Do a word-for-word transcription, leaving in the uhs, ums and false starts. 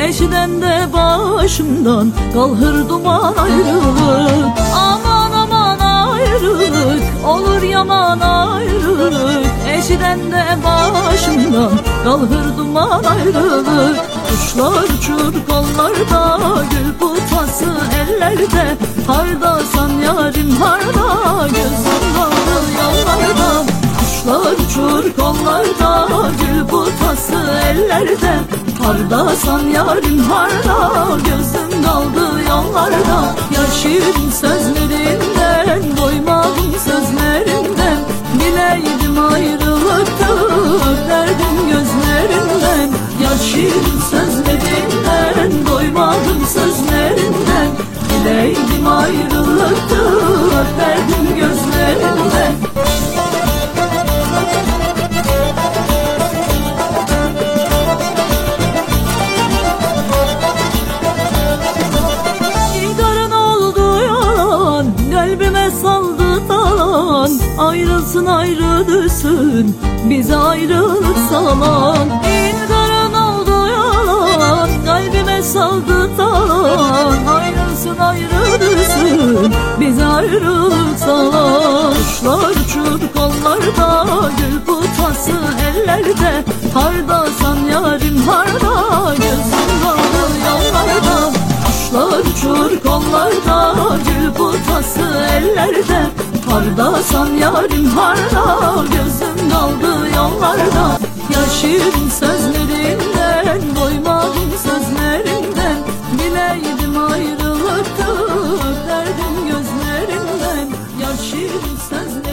Eşiden de başımdan kalhır duman ayrılık. Aman aman ayrılık, olur yaman ayrılık. Eşiden de başımdan kalhır duman ayrılık. Kuşlar uçur kollarda, gül putası ellerde. Hardasan yarim harda, gözüm kaldı yollarda. Kuşlar uçur kollarda, gül putası ellerde. Hardasan yarim harda, gözüm kaldı yollarda. Ya şirin sözlerinden, doymadım sözlerinden. Bileydim ayrılıktı, derdim gözlerinden. Ya şirin sözlerinden, doymadım sözlerinden. Bileydim ayrılıktı, derdim gözlerinden. Kalbime saldı talan, ayrılsın ayrı düşsün, bize ayrılık salan. İnkarın oldu yalan, kalbime saldı talan, ayrılsın ayrı düşsün, bize ayrılık salan. Kuşlar uçur kollarda, gül putası ellerde. Hardasan yarim harda, gözüm kaldı yollarda. Kuşlar uçur kollarda, gül putası ellerde. Hardasan yarim harda, gözüm kaldı yollarda. Ya şirin sözlerinden, doymadım sözlerinden. Bileydim ayrılıktı, derdim gözlerinden. Ya şirin sözlerinden.